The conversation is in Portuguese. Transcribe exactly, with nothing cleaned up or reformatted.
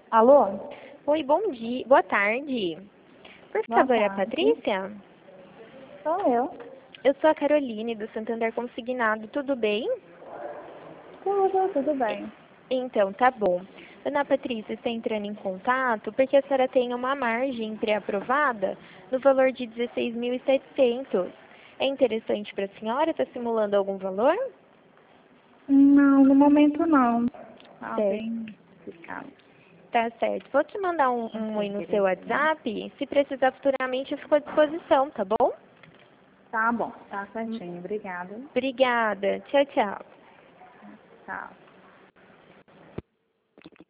Alô? Oi, bom dia. Boa tarde. Por Boa favor, a tarde. Patrícia? Sou eu. Eu sou a Caroline, do Santander Consignado. Tudo bem? Tudo, tudo bem. Então, tá bom. Ana Patrícia está entrando em contato porque a senhora tem uma margem pré-aprovada no valor de dezesseis mil e setecentos. É interessante para a senhora? Está simulando algum valor? Não, no momento não. Tá Certo. bem complicado. Tá certo. Vou te mandar um, um oi no seu WhatsApp. Se precisar futuramente, eu fico à disposição, tá bom? Tá bom, tá certinho. Obrigada. Obrigada. Tchau, tchau. Tchau.